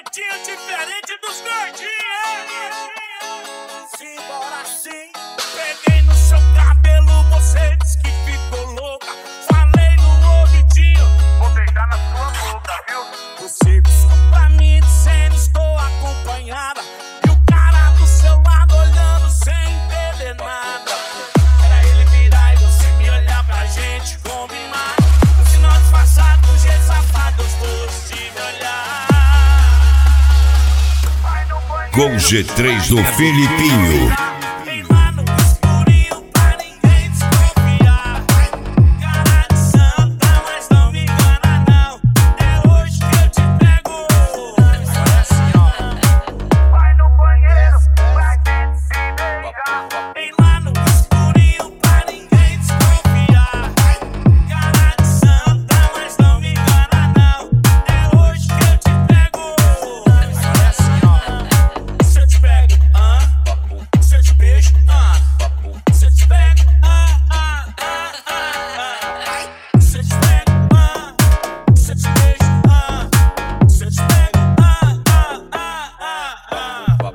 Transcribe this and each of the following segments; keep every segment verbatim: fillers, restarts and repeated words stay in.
jeitinho diferente dos gordinhos. Simbora sim. Peguei no seu cabelo, você disse que ficou louca. Falei no ouvidinho, vou beijar na sua boca, viu? você piscou pra mim dizendo estou acompanhada. E o cara do seu lado olhando sem entender nada. Era ele virar e você me olhar pra gente combinar. No final disfarçado, do jeito safado, gostoso de me olhar. Com G três do Felipinho. Vem lá no escurinho pra ninguém desconfiar. Cara de santa, mas não me engana não. É hoje que eu te pego. É assim, ó. Vai no banheiro pra gente se beijar. Vem lá no escurinho pra ninguém desconfiar. Cara de santa, mas não me engana não. É hoje que eu te pego. É assim, ó. Se eu te pego, ah, se eu te beijo, ah, se eu te pego, ah, ah, ah, ah, ah. Se eu te pego, ah, se eu te beijo, ah, se eu te pego, ah, ah, ah, ah, ah.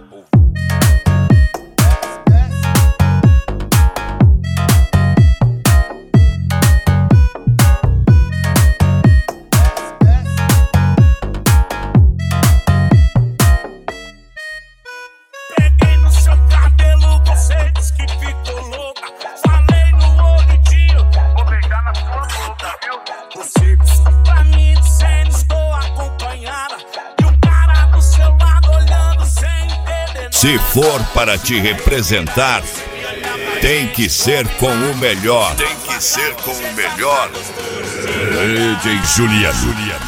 Peguei no seu cabelo, você disse que ficou louca. Falei no ouvidinho, Vou beijar na sua boca, viu? você piscou pra mim dizendo estou acompanhada. E o cara do seu lado olhando sem entender nada. Se for para te representar, tem que ser com o melhor. Tem que ser com o melhor. D J Juliano.